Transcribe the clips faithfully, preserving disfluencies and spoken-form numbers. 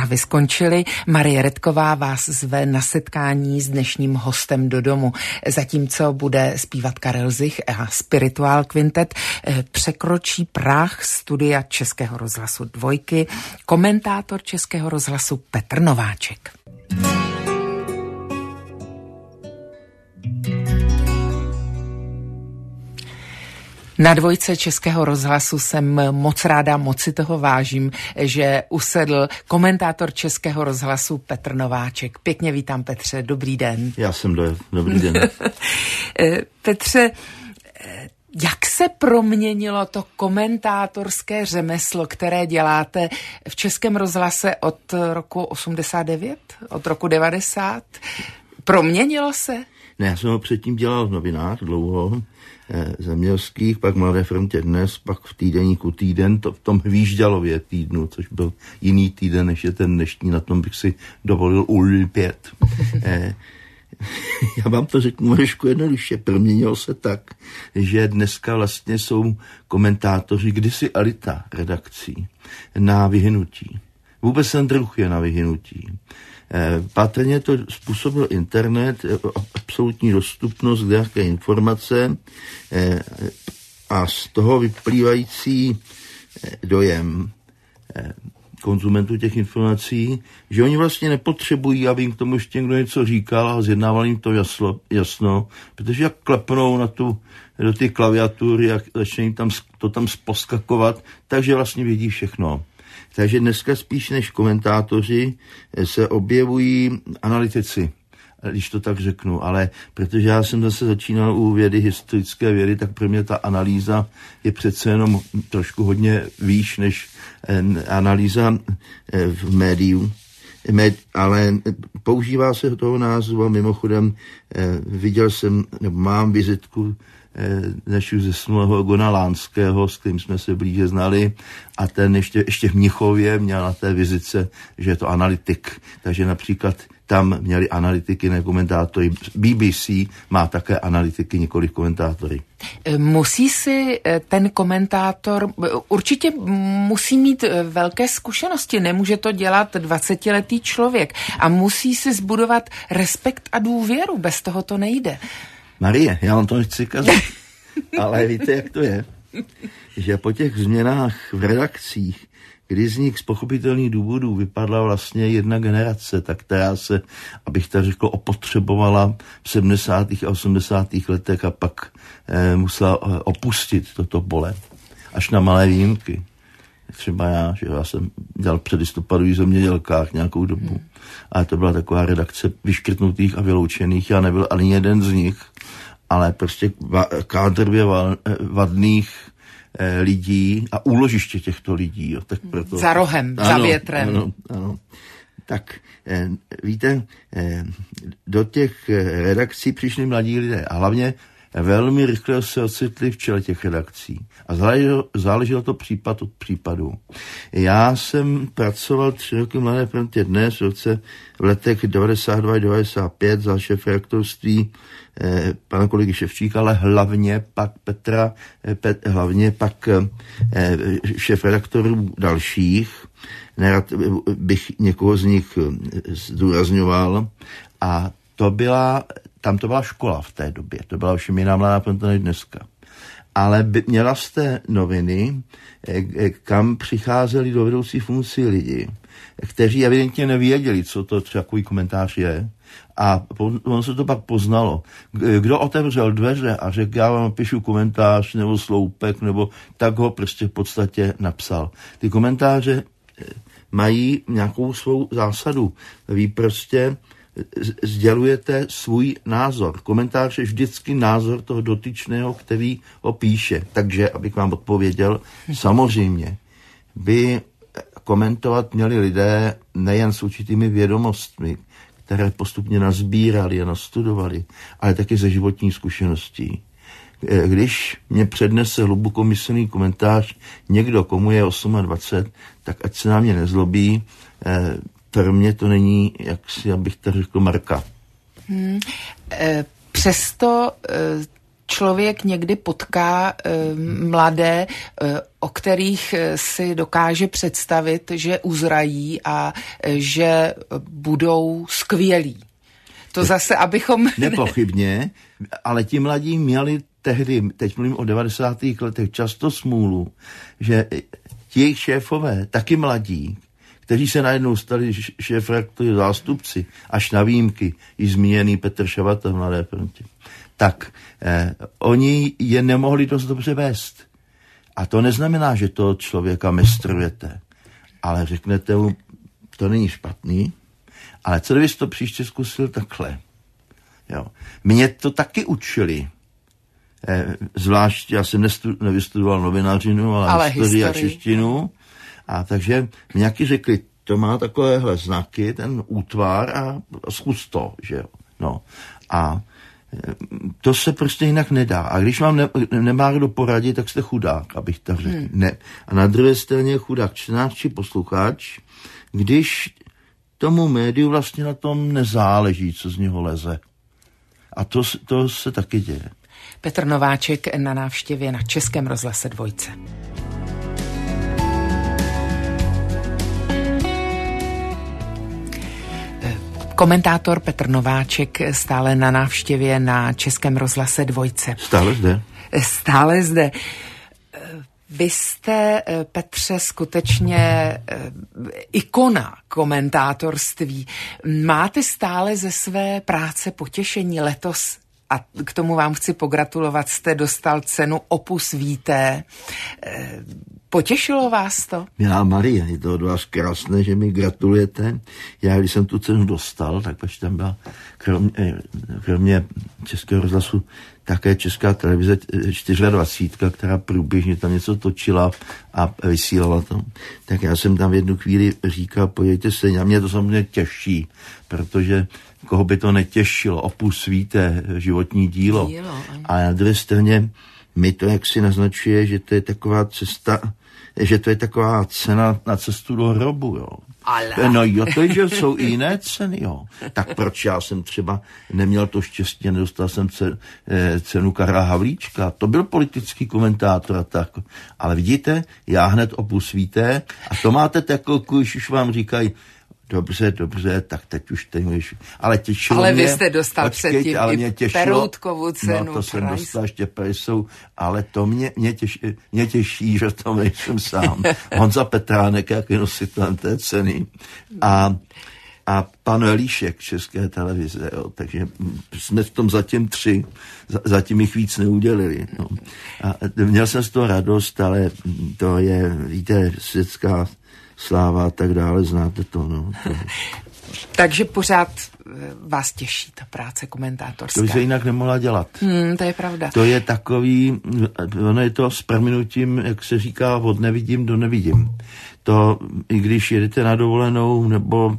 zprávy skončily. Marie Redková vás zve na setkání s dnešním hostem do domu. Zatímco bude zpívat Karel Zich a Spirituál Quintet, překročí práh studia Českého rozhlasu Dvojky komentátor Českého rozhlasu Petr Nováček. Na Dvojce Českého rozhlasu jsem moc ráda, moc si toho vážím, že usedl komentátor Českého rozhlasu Petr Nováček. Pěkně vítám, Petře, dobrý den. Já jsem do, dobrý den. Petře, jak se proměnilo to komentátorské řemeslo, které děláte v Českém rozhlase od roku osmdesát devět, od roku devadesát? Proměnilo se? Ne, já jsem ho předtím dělal v novinách dlouho, eh, zemědělských, pak Mladé frontě Dnes, pak v týdeníku Týden, to v tom Hvížďalově týdnu, což byl jiný týden, než je ten dnešní, na tom bych si dovolil ulpět. Eh, já vám to řeknu trošku jednoduše, proměnilo se tak, že dneska vlastně jsou komentátoři, kdysi elita redakcí, na vyhynutí. Vůbec ten druh je na vyhynutí. Patrně to způsobil internet, absolutní dostupnost nějaké informace a z toho vyplývající dojem konzumentů těch informací, že oni vlastně nepotřebují, aby jim k tomu ještě někdo něco říkal a zjednával jim to jasno, jasno protože jak klepnou na tu, do ty klaviatury a začne jim tam, to tam poskakovat, takže vlastně vědí všechno. Takže dneska spíš než komentátoři se objevují analytici, když to tak řeknu, ale protože já jsem zase začínal u vědy, historické vědy, tak pro mě ta analýza je přece jenom trošku hodně výš než analýza v médiu. Ale používá se toho názvu a mimochodem viděl jsem, nebo mám vizitku než zesnulého Gona Lánského, s kterým jsme se blíže znali, a ten ještě, ještě v Mnichově měl na té vizitce, že je to analytik, takže například tam měli analytiky, ne komentátory. B B C má také analytiky, nikoli komentátory. Musí si ten komentátor, určitě musí mít velké zkušenosti, nemůže to dělat dvacetiletý člověk a musí si zbudovat respekt a důvěru, bez toho to nejde. Marie, já vám to nechci kazat, ale víte, jak to je, že po těch změnách v redakcích, kdy z nich z pochopitelných důvodů vypadla vlastně jedna generace, tak která se, abych tak řekl, opotřebovala v sedmdesátých a osmdesátých letech a pak eh, musela eh, opustit toto pole. Až na malé výjimky. Třeba já, že já jsem dělal předlistopadových zemědělkách nějakou dobu. Hmm. Ale to byla taková redakce vyškrtnutých a vyloučených. Já nebyl ani jeden z nich, ale prostě kádrově vadných eh, lidí a úložiště těchto lidí. Jo. Tak proto, za rohem, ano, za větrem. Ano, ano. Tak eh, víte, eh, do těch redakcí přišli mladí lidé a hlavně velmi rychle se ocitli v čele těch redakcí. A záleželo, záleželo to případ od případu. Já jsem pracoval tři roky Mladé frontě Dnes, v roce v letech devadesát dva devadesát pět za šéfredaktorství eh, pana kolegy Ševčíka, ale hlavně pak Petra, eh, Pet, hlavně pak eh, šéfredaktorů dalších. Nerad bych někoho z nich zdůrazňoval. A to byla, tam to byla škola v té době. To byla ovšem jiná Mladá fronta než dneska. Ale by, měla jste noviny, kam přicházeli do vedoucí funkcí lidi, kteří evidentně nevěděli, co to takový komentář je. A on se to pak poznalo. Kdo otevřel dveře a řekl, já vám píšu komentář nebo sloupek, nebo tak ho prostě v podstatě napsal. Ty komentáře mají nějakou svou zásadu. Vy prostě sdělujete svůj názor. Komentář je vždycky názor toho dotyčného, který ho píše. Takže, abych vám odpověděl, samozřejmě by komentovat měli lidé nejen s určitými vědomostmi, které postupně nazbírali a nastudovali, ale taky ze životní zkušeností. Když mě přednese hlubokomyslný komentář někdo, komu je dvacet osm, tak ať se na mě nezlobí, pro mě to není, jak si, abych to řekl, marka. Hmm. E, přesto e, člověk někdy potká e, mladé, e, o kterých si dokáže představit, že uzrají a že budou skvělí. To zase, abychom... Nepochybně, ale ti mladí měli tehdy, teď mluvím o devadesátých letech, často smůlu, že ti jejich šéfové, taky mladí, kteří se najednou stali šéfredaktory zástupci, až na výjimky, i zmíněný Petr Šavata v Mladé frontě, tak eh, oni je nemohli dost dobře vést. A to neznamená, že toho člověka mistrujete, ale řeknete mu, to není špatný, ale co kdybys to příště zkusil takhle? Jo. Mě to taky učili. Eh, zvlášť, já jsem nestu, nevystudoval novinařinu, ale, ale historii a češtinu. A takže nějaký řekli, to má takovéhle znaky, ten útvar a zkus to, že jo. No. A to se prostě jinak nedá. A když vám ne, nemá kdo poradit, tak jste chudák, abych tak řekl. Hmm. Ne. A na druhé straně chudák čtenář či posluchač, když tomu médiu vlastně na tom nezáleží, co z něho leze. A to, to se taky děje. Petr Nováček na návštěvě na Českém rozhlase Dvojce. Komentátor Petr Nováček stále na návštěvě na Českém rozhlase Dvojce. Stále zde. Stále zde. Vy jste, Petře, skutečně ikona komentátorství. Máte stále ze své práce potěšení letos? A k tomu vám chci pogratulovat, jste dostal cenu Opus Vitae. Potěšilo vás to? Milá Marie, je to od vás krásné, že mi gratulujete. Já, když jsem tu cenu dostal, tak pač tam byla kromě, kromě Českého rozhlasu také Česká televize dvacet čtyři, která průběžně tam něco točila a vysílala to. Tak já jsem tam v jednu chvíli říkal, pojďte se, a mě to samozřejmě těší, protože koho by to netěšilo, Opus Vitae, životní dílo. dílo a na druhé straně mi to jaksi naznačuje, že to je taková cesta, že to je taková cena na cestu do hrobu, jo. Ale. No jo, to je, že jsou i jiné ceny, jo. Tak proč já jsem třeba neměl to štěstí, nedostal jsem cenu Karla Havlíčka, to byl politický komentátor a tak. Ale vidíte, já hned Opus Vitae a to máte takovou, když už vám říkají, dobře, dobře, tak teď už teď už, ale těšilo ale mě. Ale vy jste dostal předtím ale mě těšilo, Peroutkovu cenu. No to jsem dostal ještě Prajsou, ale to mě, mě, těší, mě těší, že to nejsem sám. Honza Petránek, jak je nositelem té ceny. A, a pan Elíšek České televize, jo, takže jsme v tom zatím tři, zatím jich víc neudělili. No. A měl jsem z toho radost, ale to je, víte, světská sláva a tak dále, znáte to, no. To... Takže pořád vás těší ta práce komentátorská. To by se jinak nemohla dělat. Hmm, to je pravda. To je takový, ono je to s prominutím, jak se říká, od nevidím do nevidím. To, i když jedete na dovolenou nebo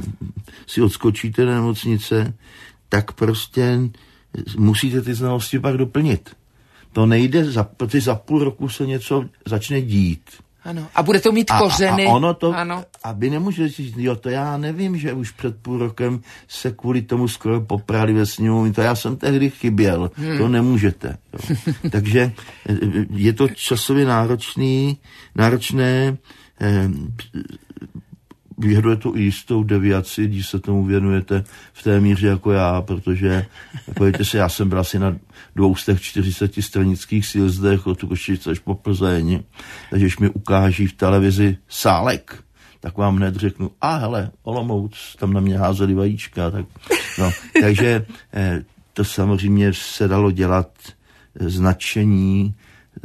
si odskočíte do nemocnice, tak prostě musíte ty znalosti pak doplnit. To nejde, za, protože za půl roku se něco začne dít. Ano. A bude to mít kořeny. A, a ono to, ano. aby nemůže říct, jo, to já nevím, že už před půl rokem se kvůli tomu skoro poprali ve sněmovně, to já jsem tehdy chyběl, hmm. to nemůžete. Jo. Takže je to časově náročný, náročné, eh, vyžaduje to i jistou deviaci, když se tomu věnujete v té míře jako já, protože, pojďte se, já jsem byl asi na dvou z těch čtyřiceti stranických sjezdech od Košic až po Plzeň, takže když mi ukáží v televizi Sálek, tak vám hned řeknu, a hele, Olomouc, tam na mě házeli vajíčka, tak, no, takže eh, to samozřejmě se dalo dělat značení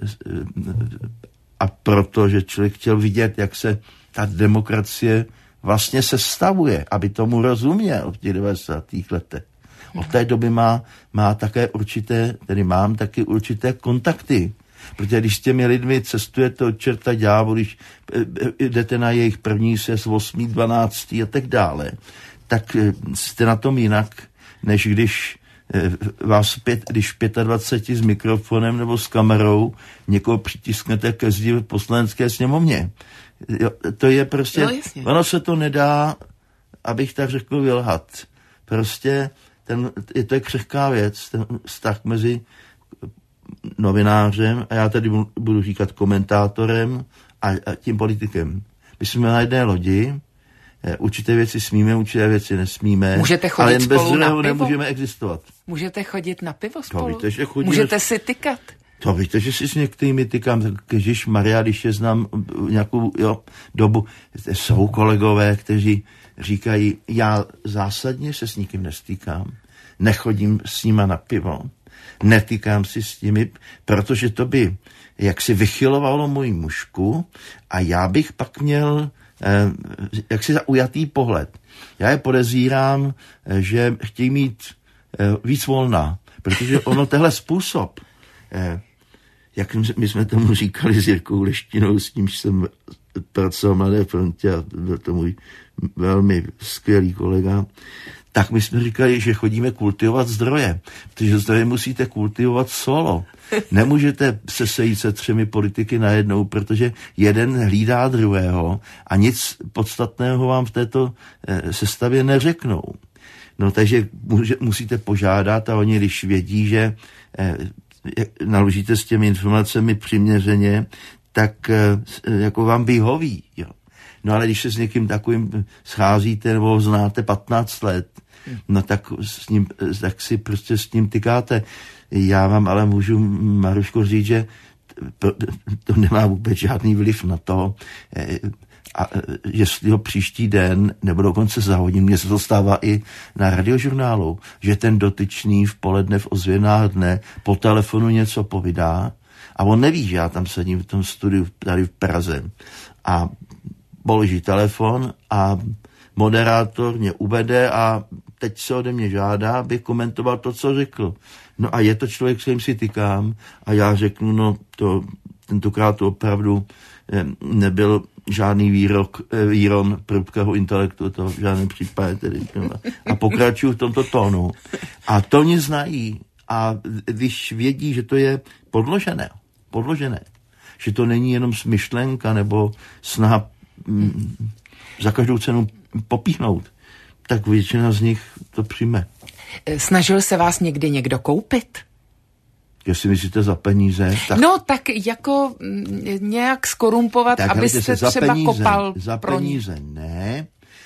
a proto, že člověk chtěl vidět, jak se ta demokracie vlastně sestavuje, aby tomu rozuměl v těch devadesátých letech. Od té doby má, má také určité, tedy mám taky určité kontakty. Protože když s těmi lidmi cestujete od čerta ďáblu, když jdete na jejich první sjezd osmý, dvanáctý a tak dále, tak jste na tom jinak, než když vás pět, když dvacet pět s mikrofonem nebo s kamerou někoho přitisknete ke zdi v poslanecké sněmovně. Jo, to je prostě, no, ono se to nedá, abych tak řekl, vylhat. Prostě ten, je to je křehká věc, ten vztah mezi novinářem a já tady budu říkat komentátorem a, a tím politikem. My jsme na jedné lodi, určité věci smíme, určité věci nesmíme, můžete chodit ale jen bez druhého nemůžeme existovat. Můžete chodit na pivo spolu? To víte, že chodíme, můžete si tykat? To víte, že si s některými tykám, Ježíš Maria, když je znám nějakou jo, dobu, jsou kolegové, kteří říkají, já zásadně se s nikým nestýkám, nechodím s nima na pivo, netýkám si s nimi, protože to by jaksi vychylovalo moji mužku a já bych pak měl eh, jaksi zaujatý pohled. Já je podezírám, eh, že chtějí mít eh, víc volna, protože ono tehle způsob, eh, jak my jsme tomu říkali s Jirkou Leštinou, s nímž jsem pracoval v Mladé frontě a byl to můj velmi skvělý kolega, tak my jsme říkali, že chodíme kultivovat zdroje, protože zdroje musíte kultivovat solo. Nemůžete se sejít se třemi politiky najednou, protože jeden hlídá druhého a nic podstatného vám v této eh, sestavě neřeknou. No takže může, musíte požádat a oni, když vědí, že eh, naložíte s těmi informacemi přiměřeně, tak eh, jako vám vyhoví. Jo. No ale když se s někým takovým scházíte nebo ho znáte patnáct let, no tak, s ním, tak si prostě s ním tykáte. Já vám ale můžu, Maruško, říct, že to nemá vůbec žádný vliv na to, a jestli ho příští den, nebo dokonce za hodinu, mně se to stává i na radiožurnálu, že ten dotyčný v poledne v ozvěnách dne po telefonu něco povídá a on neví, že já tam sedím v tom studiu tady v Praze a položí telefon a moderátor mě uvede a teď se ode mě žádá, abych komentoval to, co řekl. No a je to člověk, s kterým si tykám a já řeknu, no to tentokrát to opravdu nebyl žádný výrok, výron prudkého intelektu, to v žádném případě tedy. A pokračuju v tomto tónu. A to mě znají. A když vědí, že to je podložené, podložené, že to není jenom smyšlenka nebo snaha mm, za každou cenu popíchnout, tak většina z nich to přijme. Snažil se vás někdy někdo koupit? Jestli myslíte za peníze? Tak... No tak jako nějak skorumpovat, tak, abyste se, třeba peníze, kopal za pro peníze ní. Ne.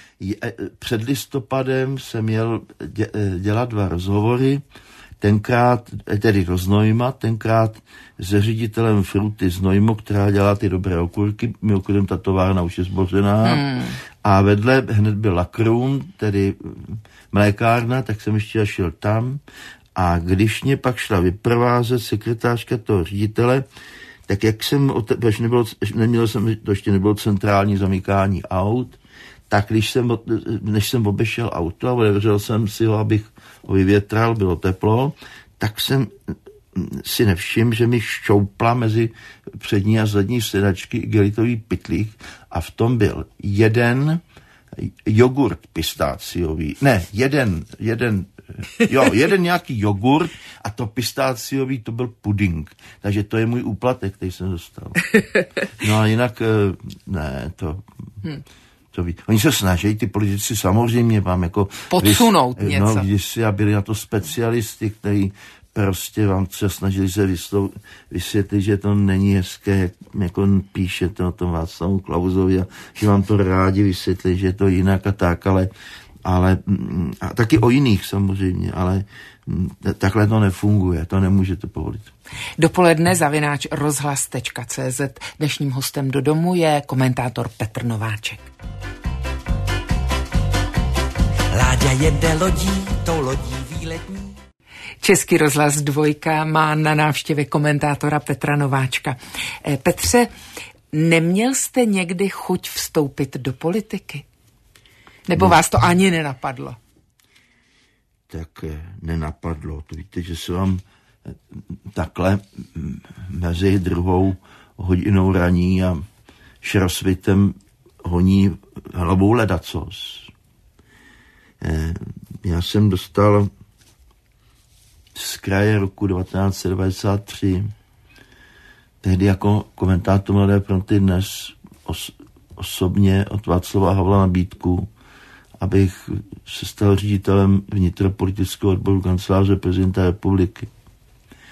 Před listopadem jsem měl dělat dva rozhovory, tenkrát, tedy do Znojma, tenkrát se ředitelem Fruty Znojmo, která dělá ty dobré okurky, mimochodem ta továrna už je zbořená, hmm. a vedle hned byl Lakrun, tedy mlékárna, tak jsem ještě šel tam a když mě pak šla vyprovázet sekretářka toho ředitele, tak jak jsem, až nebylo, neměl jsem, to ještě nebylo centrální zamykání aut, tak když jsem, než jsem obešel auto a otevřel jsem si ho, abych ho vyvětral, bylo teplo, tak jsem si nevšiml, že mi šťoupla mezi přední a zadní sedačky igelitový pytlík a v tom byl jeden jogurt pistáciový, ne, jeden, jeden, jo, jeden nějaký jogurt a to pistáciový, to byl puding. Takže to je můj úplatek, který jsem dostal. No a jinak, ne, to... Hmm. To ví. Oni se snaží, ty politici samozřejmě vám jako... Podsunout vys, něco. No, když si a byli na to specialisti, kteří prostě vám se snažili se vyslou, vysvětlit, že to není hezké, jak jako píšete o tom Václavu Klausovi a že vám to rádi vysvětlí, že je to jinak a tak, ale, ale a taky o jiných samozřejmě, ale takhle to nefunguje, to nemůžete povolit. Dopoledne zavináč rozhlas tečka cé zet. Dnešním hostem do domu je komentátor Petr Nováček. Láďa jede lodí, tou lodí výletní. Český rozhlas dvojka má na návštěvě komentátora Petra Nováčka. Petře, neměl jste někdy chuť vstoupit do politiky? Nebo no. vás to ani nenapadlo? Tak nenapadlo. To víte, že se vám takhle mezi druhou hodinou raní a šerosvitem honí hlavou ledacos. Já jsem dostal z kraje roku devatenáct set devadesát tři tehdy jako komentátor Mladé fronty Dnes os, osobně od Václava Havla nabídku, abych se stal ředitelem vnitropolitického odboru kanceláře prezidenta republiky.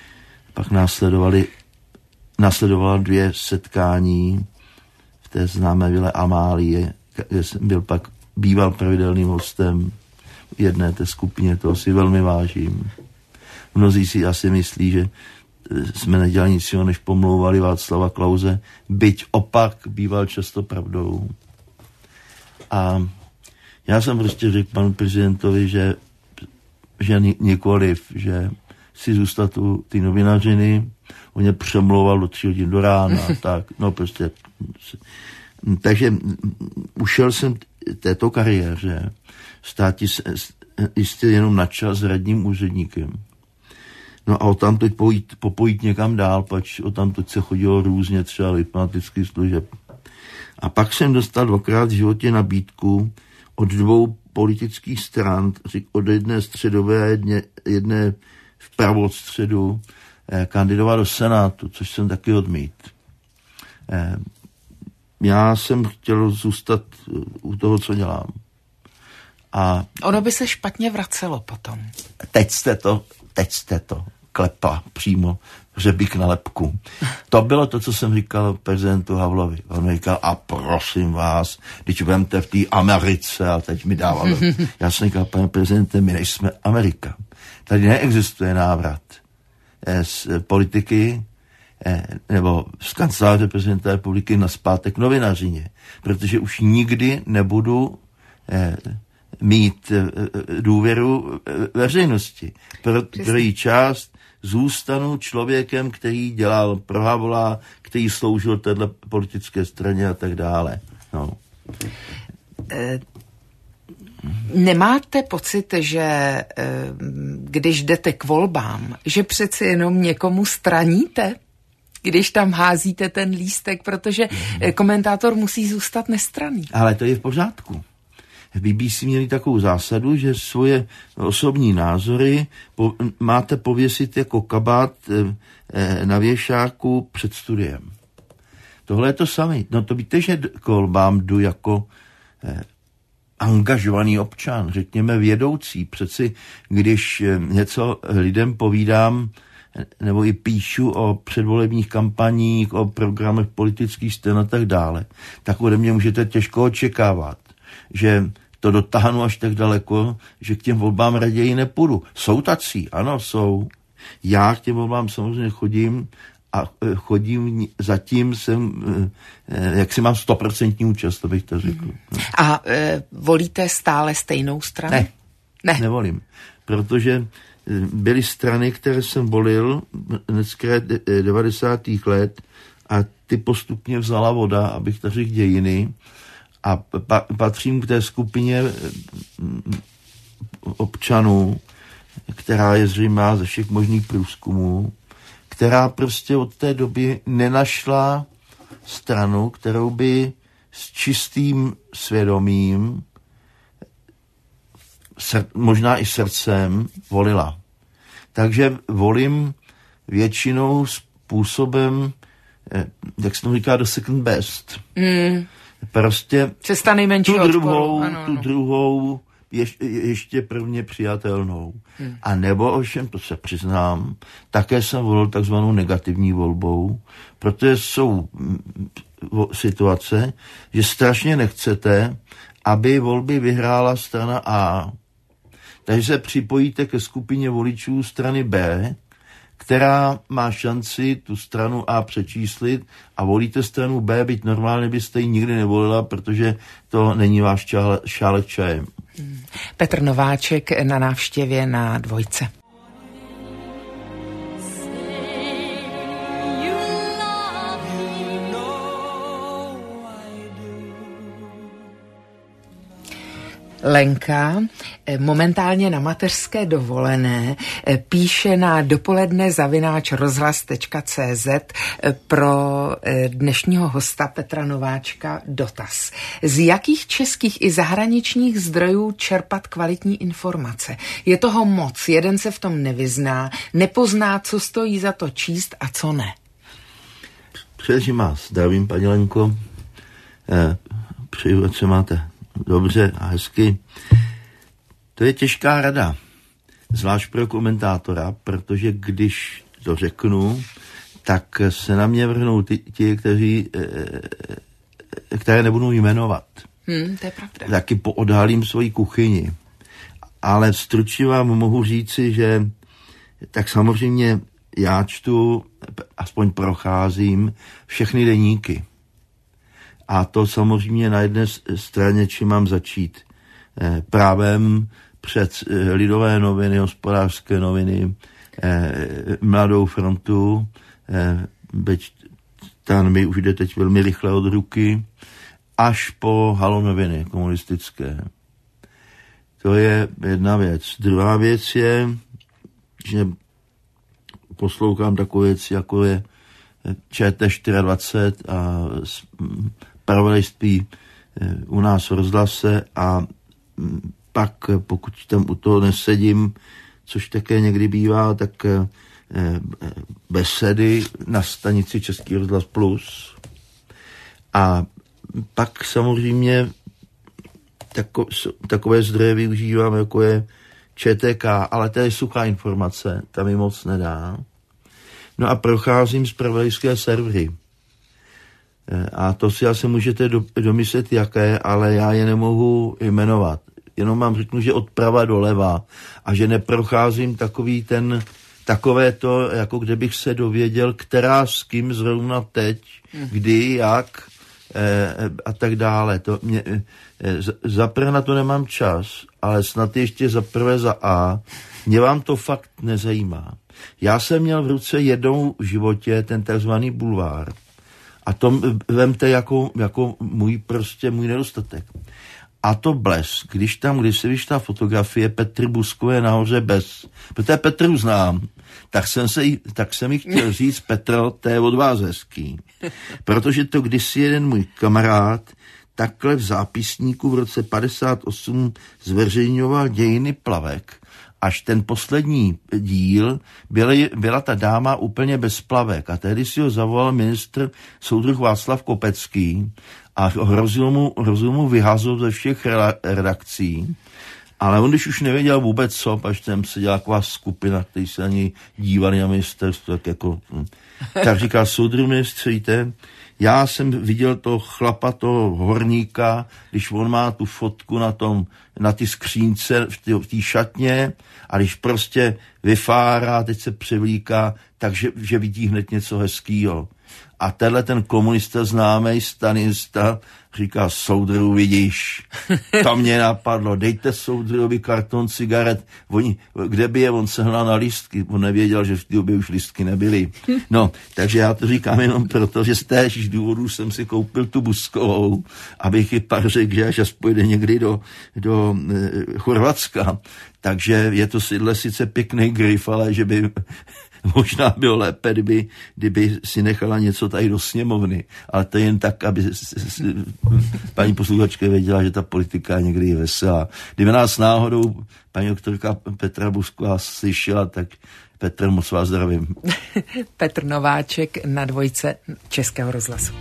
Pak následovali, následovala dvě setkání v té známé vile Amálie, kde jsem byl pak býval pravidelným hostem jedné té skupině, toho si velmi vážím. Mnozí si asi myslí, že jsme nedělali nic jiného, než pomlouvali Václava Klause, byť opak býval často pravdou. A já jsem prostě řekl panu prezidentovi, že, že nikoliv, že si zůstat u ty novinařiny, on mě přemlouval do tři hodin do rána, tak, no prostě. Takže ušel jsem této kariéře stát jistě jenom na čas s radním úředníkem. No a o tam teď pojít, popojít někam dál, pač o tam teď se chodilo různě třeba diplomatických služeb. A pak jsem dostal dvakrát v životě nabídku od dvou politických stran, od jedné středové a jedné, jedné vpravo od středu, eh, kandidovat do Senátu, což jsem taky odmít. Eh, já jsem chtěl zůstat u toho, co dělám. A ono by se špatně vracelo potom. Teď jste to, teď jste to klepla přímo hřebík na lebku. To bylo to, co jsem říkal prezidentu Havlovi. On mi říkal, a prosím vás, když budete v té Americe, a teď mi dával. Já jsem říkal, pane prezidente, my nejsme Amerika. Tady neexistuje návrat z politiky nebo z kanceláře prezidenta republiky na zpátek novinařině, protože už nikdy nebudu mít důvěru veřejnosti. Pro, pro její část zůstanu člověkem, který dělal pro Havla, který sloužil této politické straně a tak dále. No. Nemáte pocit, že když jdete k volbám, že přeci jenom někomu straníte, když tam házíte ten lístek, protože komentátor musí zůstat nestranný? Ale to je v pořádku. V B B C měli takovou zásadu, že svoje osobní názory po, máte pověsit jako kabát e, na věšáku před studiem. Tohle je to samé. No to víte, že k volbám jdu jako e, angažovaný občan, řekněme vědoucí. Přeci když něco lidem povídám nebo i píšu o předvolebních kampaních, o programech politických stran a tak dále, tak ode mě můžete těžko očekávat, že to dotáhnu až tak daleko, že k těm volbám raději nepůjdu. Jsou tací, ano, jsou. Já k těm volbám samozřejmě chodím a chodím, zatím jsem, jak si mám stoprocentní účast, to bych to řekl. A e, volíte stále stejnou stranu? Ne, ne, nevolím, protože byly strany, které jsem volil dneska devadesátých let a ty postupně vzala voda, abych to řekl dějiny. A pa, patřím k té skupině občanů, která je zřejmá ze všech možných průzkumů, která prostě od té doby nenašla stranu, kterou by s čistým svědomím, sr- možná i srdcem, volila. Takže volím většinou způsobem, jak se to říká, the second best. Mm. Prostě Cesta nejmenší tu druhou, odporu. Ano, tu ano. druhou ještě, ještě prvně přijatelnou. Hmm. A nebo ovšem, to se přiznám, také jsem volil takzvanou negativní volbou, protože jsou situace, že strašně nechcete, aby volby vyhrála strana A. Takže se připojíte ke skupině voličů strany B, která má šanci tu stranu A přečíslit a volíte stranu B, byť normálně byste ji nikdy nevolila, protože to není váš čále, šálek čajem. Petr Nováček na návštěvě na Dvojce. Lenka momentálně na mateřské dovolené píše na dopoledne zavináč rozhlas tečka cé zet pro dnešního hosta Petra Nováčka dotaz. Z jakých českých i zahraničních zdrojů čerpat kvalitní informace? Je toho moc, jeden se v tom nevyzná, nepozná, co stojí za to číst a co ne. Především vás zdravím, paní Lenko. Eh, přeju, ať se máte dobře a hezky. To je těžká rada, zvlášť pro komentátora, protože když to řeknu, tak se na mě vrhnou ti, ti kteří, které nebudu jmenovat. Hmm, to je pravda. Taky poodhalím svoji kuchyni. Ale stručně vám mohu říci, že tak samozřejmě já čtu, aspoň procházím všechny deníky. A to samozřejmě na jedné straně, čím mám začít. Právem před Lidové noviny, Hospodářské noviny, Mladou frontu, byť tam mi už jde teď velmi rychle od ruky, až po Halo noviny komunistické. To je jedna věc. Druhá věc je, že poslouchám takové věci, jako je Č T dvacet čtyři a zpravodajství u nás v rozhlase a pak, pokud tam u toho nesedím, což také někdy bývá, tak besedy na stanici Český rozhlas Plus. A pak samozřejmě tako, takové zdroje využívám, jako je Č T K, ale to je suchá informace, tam mi moc nedá. No a procházím zpravodajské servery. A to si asi můžete do, domyslet, jaké, ale já je nemohu jmenovat. Jenom vám řeknu, že odprava doleva a že neprocházím takový ten, takové to, jako kde bych se dověděl, která s kým zrovna teď, kdy, jak e, a tak dále. To mě, e, za prvé na to nemám čas, ale snad ještě za prvé za A, mě vám to fakt nezajímá. Já jsem měl v ruce jednou v životě ten takzvaný bulvár a to vemte jako, jako můj prostě můj nedostatek. A to Blesk, když tam, když se vyšla fotografie Petry Buskové nahoře bez, protože Petru znám, tak jsem, se, tak jsem jí chtěl říct, Petro, to je od vás hezký. Protože to kdysi jeden můj kamarád takhle v zápisníku v roce padesát osm zveřejňoval dějiny plavek. Až ten poslední díl byly, byla ta dáma úplně bez plavek. A tehdy si ho zavolal ministr soudruh Václav Kopecký a hrozil mu, hrozil mu vyhazovat ze všech redakcí. Ale on, když už nevěděl vůbec co, až tam se dělala taková skupina, který se ani dívali na ministerstvo, tak jako... Tak říkal, soudruh ministře, víte, já jsem viděl toho chlapa, toho horníka, když on má tu fotku na tom, na ty skřínce v té šatně a když prostě vyfárá, teď se převlíká, takže že vidí hned něco hezkýho. A tenhle ten komunista známej stanista říká, soudruhu, vidíš, to mě napadlo, dejte soudruhovi karton cigaret, oni, kde by je on sehnal na lístky, on nevěděl, že v té době už lístky nebyly. No, takže já to říkám jenom proto, že z též důvodů jsem si koupil tu Buskovou, abych ji pak řekl, že až pojede někdy do, do e, Chorvatska. Takže je to sídle sice pěkný grif, ale že by... Možná bylo lépe, kdyby, kdyby si nechala něco tady do sněmovny. Ale to je jen tak, aby s, s, paní posluchačka věděla, že ta politika je někdy veselá. Kdyby nás náhodou paní doktorka Petra Busková slyšela, tak Petr, moc vás zdravím. Petr Nováček na dvojce Českého rozhlasu.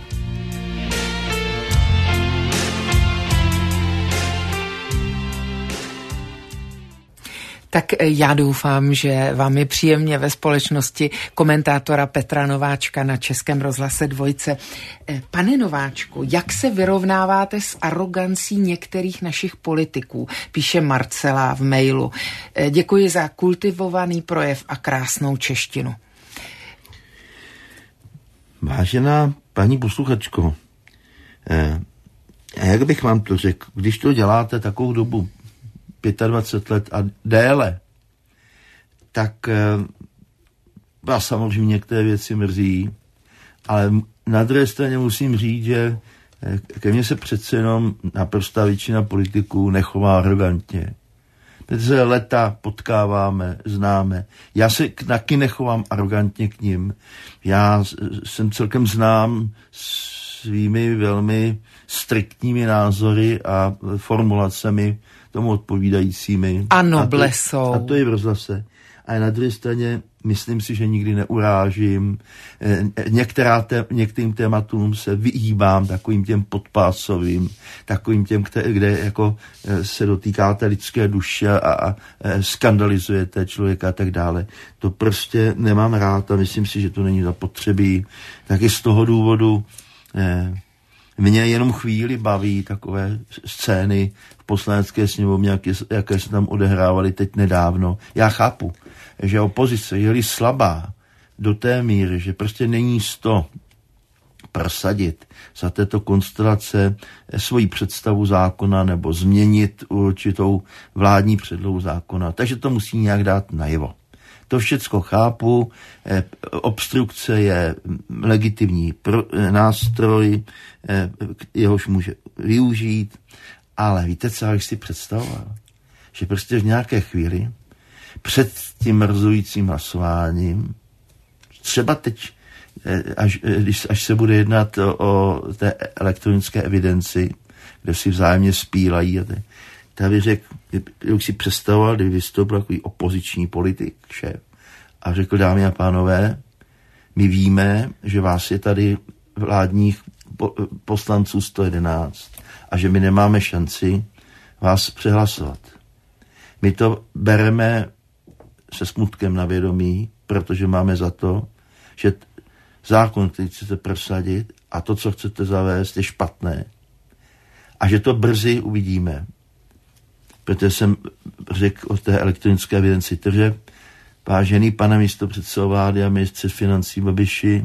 Tak já doufám, že vám je příjemně ve společnosti komentátora Petra Nováčka na Českém rozhlase Dvojce. Pane Nováčku, jak se vyrovnáváte s arogancí některých našich politiků? Píše Marcela v mailu. Děkuji za kultivovaný projev a krásnou češtinu. Vážená paní posluchačko, eh, jak bych vám to řekl, když to děláte takovou dobu, dvacet pět let a déle, tak vás samozřejmě některé věci mrzí, ale na druhé straně musím říct, že ke mně se přece jenom naprostá většina politiků nechová arrogantně. Protože leta potkáváme, známe. Já se taky nechovám arrogantně k nim. Já jsem celkem znám svými velmi striktními názory a formulacemi tomu odpovídajícími. Ano, blesou. A to je v rozhlase. a na druhé straně myslím si, že nikdy neurážím. Některá té, některým tématům se vyhýbám, takovým těm podpásovým, takovým těm, které, kde jako se dotýkáte lidské duše a, a skandalizujete člověka a tak dále. To prostě nemám rád a myslím si, že to není zapotřebí. Taky z toho důvodu eh, mě jenom chvíli baví takové scény v Poslanecké sněmovně, jaké, jaké se tam odehrávaly teď nedávno. Já chápu, že opozice je-li slabá do té míry, že prostě není sto prosadit za této konstelace svoji představu zákona nebo změnit určitou vládní předlohu zákona. Takže to musí nějak dát najevo. To všecko chápu, eh, obstrukce je legitimní pro, eh, nástroj, eh, jehož může využít, ale víte, co bych si představoval? Že prostě v nějaké chvíli před tím mrzujícím hlasováním, třeba teď, eh, až, když, až se bude jednat o, o té elektronické evidenci, kde si vzájemně spílají a te, tak bych řekl, kdybych si představoval, kdyby vystoupil takový opoziční politik, šéf, a řekl, dámy a pánové, my víme, že vás je tady vládních poslanců sto jedenáct a že my nemáme šanci vás přehlasovat. My to bereme se smutkem na vědomí, protože máme za to, že zákon, který chcete prosadit a to, co chcete zavést, je špatné. A že to brzy uvidíme. Protože jsem řekl o té elektronické evidenci tržeb, vážený pane místopředsedo vlády a ministře financí Babiši,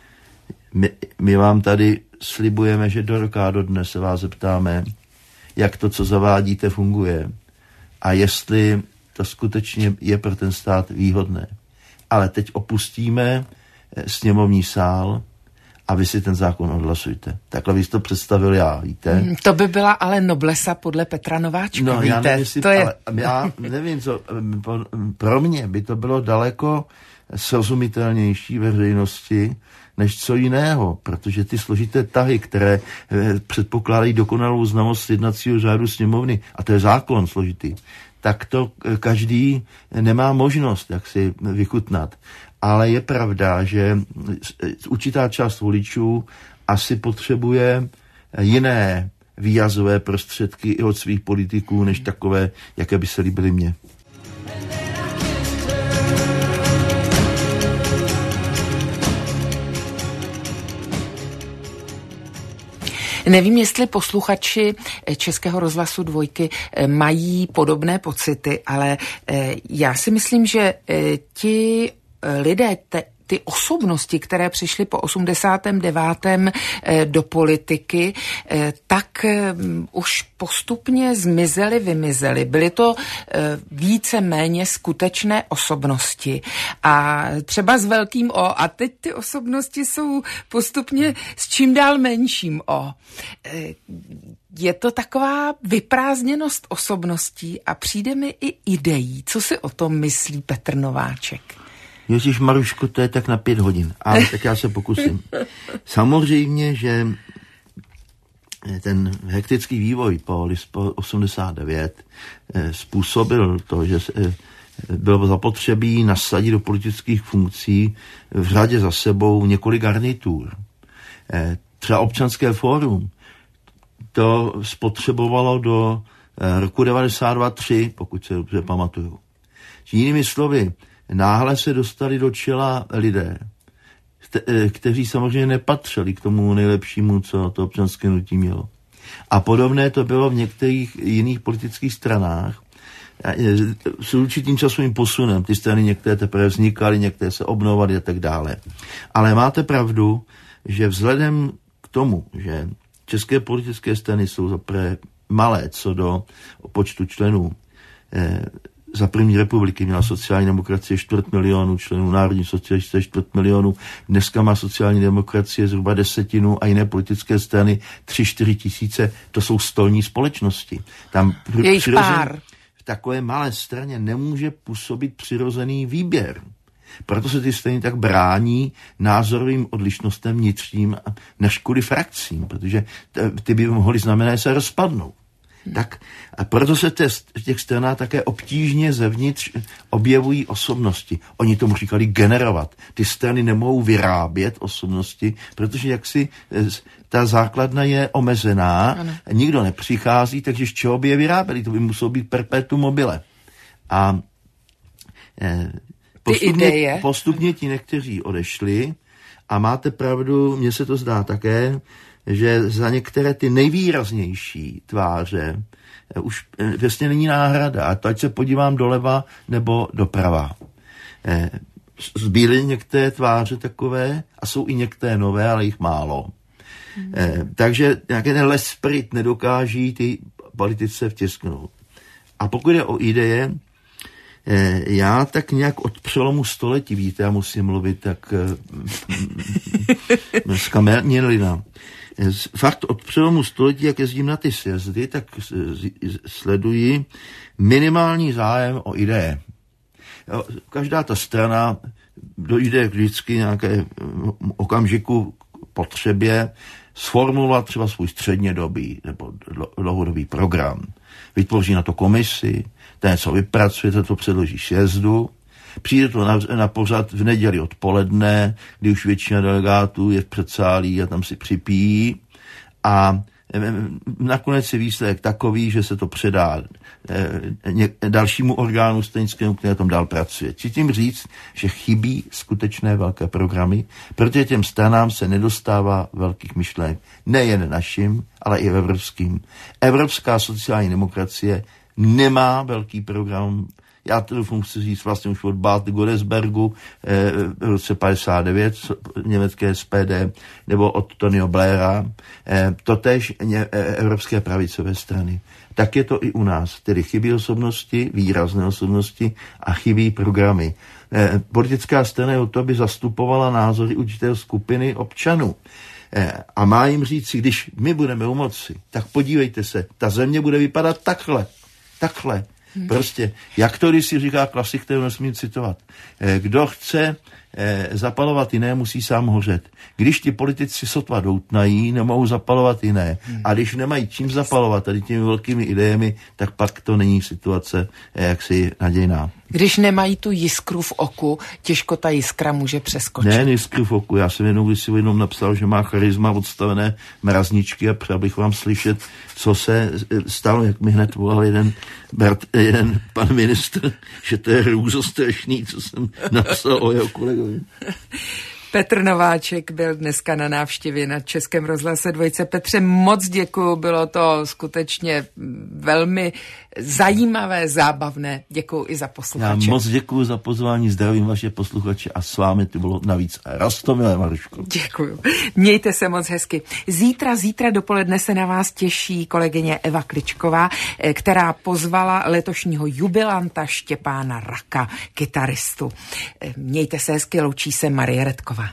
my, my vám tady slibujeme, že do roka a do dne se vás zeptáme, jak to, co zavádíte, funguje a jestli to skutečně je pro ten stát výhodné. Ale teď opustíme sněmovní sál a vy si ten zákon odhlasujte. Takhle bys to představil já, víte? To by byla ale noblesa podle Petra Nováčka, no, víte? Já nevím, jestli, to je... ale já nevím, co, pro mě by to bylo daleko srozumitelnější veřejnosti, než co jiného, protože ty složité tahy, které předpokládají dokonalou znalost jednacího řádu sněmovny, a to je zákon složitý, tak to každý nemá možnost, jak si vychutnat. Ale je pravda, že určitá část voličů asi potřebuje jiné výjazové prostředky i od svých politiků, než takové, jaké by se líbily mně. Nevím, jestli posluchači Českého rozhlasu Dvojky mají podobné pocity, ale já si myslím, že ti lidé, te, ty osobnosti, které přišly po osmdesátém devátém do politiky, tak už postupně zmizely, vymizely. Byly to více méně skutečné osobnosti. A třeba s velkým O. A teď ty osobnosti jsou postupně s čím dál menším O. Je to taková vyprázdněnost osobností a přijde mi i ideí. Co si o tom myslí Petr Nováček? Ježíš Maruško, to je tak na pět hodin, ale tak já se pokusím. Samozřejmě, že ten hektický vývoj po osmdesát devět způsobil to, že bylo zapotřebí nasadit do politických funkcí v řadě za sebou několik garnitur. Třeba Občanské fórum to spotřebovalo do roku devadesát dva tři, pokud se dobře pamatuju. Jinými slovy, náhle se dostali do čela lidé, kteří samozřejmě nepatřili k tomu nejlepšímu, co to občanské hnutí mělo. A podobné to bylo v některých jiných politických stranách s určitým časovým posunem. Ty strany některé teprve vznikaly, některé se obnovaly a tak dále. Ale máte pravdu, že vzhledem k tomu, že české politické strany jsou zaprvé malé co do počtu členů, za první republiky měla sociální demokracie čtvrt milionu členů, národní socialisté čtvrt milionu, dneska má sociální demokracie zhruba desetinu a jiné politické strany tři, čtyři tisíce, to jsou stolní společnosti. Tam pár. V takové malé straně nemůže působit přirozený výběr. Proto se ty strany tak brání názorovým odlišnostem vnitřním než kvůli frakcím, protože ty by mohly znamenat, že se rozpadnou. Tak a proto se te, v těch stranách také obtížně zevnitř objevují osobnosti. Oni tomu říkali generovat. Ty strany nemohou vyrábět osobnosti, protože jaksi ta základna je omezená, ano. Nikdo nepřichází, takže z čeho by je vyráběli? To by muselo být perpetuum mobile. A eh, postupně, postupně ti někteří odešli a máte pravdu, mně se to zdá také, že za některé ty nejvýraznější tváře eh, už eh, vlastně není náhrada. A to ať se podívám doleva nebo doprava. Eh, zbýly některé tváře takové a jsou i některé nové, ale jich málo. Hmm. Eh, takže nějaký ten l'esprit nedokáží ty politice vtisknout. A pokud je o ideje, eh, já tak nějak od přelomu století, víte, já musím mluvit tak eh, zkamernělina. Fakt od přelomu století, jak jezdím na ty sjezdy, tak sleduji minimální zájem o ideje. Každá ta strana dojde vždycky nějaké okamžiku potřebě sformulovat třeba svůj střednědobý nebo dlouhodobý program. Vytvoří na to komisi, ten, co vypracuje, to předloží sjezdu, přijde to na, na pořad v neděli odpoledne, kdy už většina delegátů je v předsálí a tam si připíjí a nakonec je výsledek takový, že se to předá dalšímu orgánu stranickému, který na tom dál pracuje. Chci tím říct, že chybí skutečné velké programy, protože těm stranám se nedostává velkých myšlenek. Nejen našim, ale i evropským. Evropská sociální demokracie nemá velký program. Já to chci říct vlastně už od Bart Godesbergu eh, v roce padesát devět, německé S P D, nebo od Tonyho Blaira, eh, totéž ně, eh, evropské pravicové strany. Tak je to i u nás. Tedy chybí osobnosti, výrazné osobnosti a chybí programy. Eh, politická strana je o to, aby zastupovala názory určité skupiny občanů. Eh, a má jim říct si, když my budeme u moci, tak podívejte se, ta země bude vypadat takhle, takhle. Prostě, jak to, když si říká klasik, kterou nesmím citovat. Kdo chce zapalovat jiné, musí sám hořet. Když ti politici sotva doutnají, nemohou zapalovat jiné. A když nemají čím zapalovat tady těmi velkými idejemi, tak pak to není situace jaksi nadějná. Když nemají tu jiskru v oku, těžko ta jiskra může přeskočit. Ne, jiskru v oku. Já jsem jednou když si jenom napsal, že má charisma odstavené mrazničky a přál bych vám slyšet, co se stalo, jak mi hned volal jeden, Bert, jeden pan ministr, že to je hrůzostrašný, co jsem napsal o jeho kolegovi. Petr Nováček byl dneska na návštěvě na Českém rozhlase Dvojce. Petře, moc děkuju, bylo to skutečně velmi zajímavé, zábavné. Děkuju i za posluchače. Já moc děkuju za pozvání, zdravím vaše posluchače a s vámi to bylo navíc Rastomilé, Maruško. Děkuju. Mějte se moc hezky. Zítra, zítra dopoledne se na vás těší kolegyně Eva Kličková, která pozvala letošního jubilanta Štěpána Raka, kytaristu. Mějte se hezky, loučí se Marie Redková.